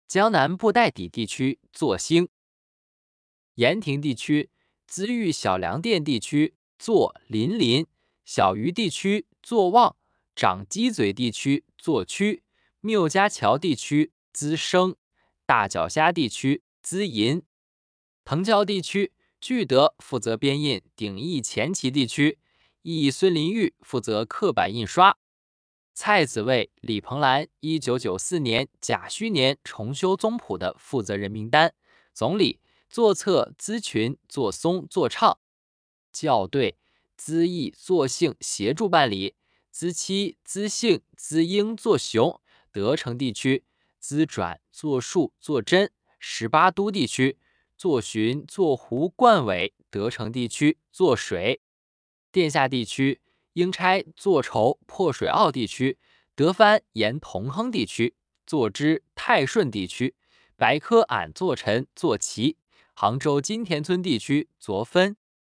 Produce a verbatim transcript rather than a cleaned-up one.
江南布袋底地区坐兴。盐亭地区资豫小粮店地区坐临临，小鱼地区坐望，长鸡嘴地区坐曲，缪家桥地区资生，大脚虾地区资银。藤桥地区巨德负责编印鼎益前旗地区，义孙林玉负责刻板印刷。蔡子卫、李鹏兰一九九四年甲戌年重修宗谱的负责人名单。总理座侧资群、座松、座畅。校对资义、座幸协助办理。资期、资幸、资英、座雄。德城地区资转、座树、座真。十八都地区座巡、座湖、冠伟。德城地区座水。殿下地区应差、座筹、破水坳地区。德藩沿同亨地区坐知、泰顺地区。白科俺坐臣坐齐。杭州金田村地区昨分。